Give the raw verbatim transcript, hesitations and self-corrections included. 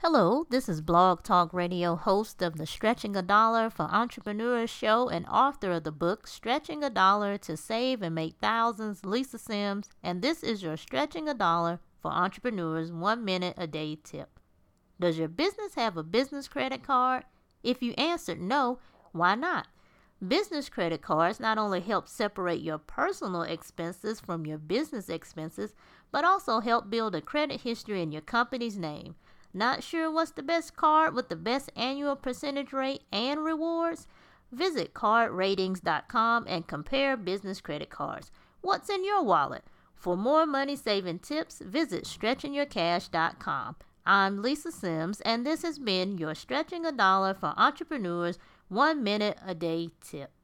Hello, this is Blog Talk Radio host of the Stretching a Dollar for Entrepreneurs show and author of the book Stretching a Dollar to Save and Make Thousands, Lisa Sims, and this is your Stretching a Dollar for Entrepreneurs one minute a day tip. Does your business have a business credit card? If you answered no, why not? Business credit cards not only help separate your personal expenses from your business expenses, but also help build a credit history in your company's name. Not sure what's the best card with the best annual percentage rate and rewards? Visit card ratings dot com and compare business credit cards. What's in your wallet? For more money-saving tips, visit stretching your cash dot com. I'm Lisa Sims, and this has been your Stretching a Dollar for Entrepreneurs one minute a day tip.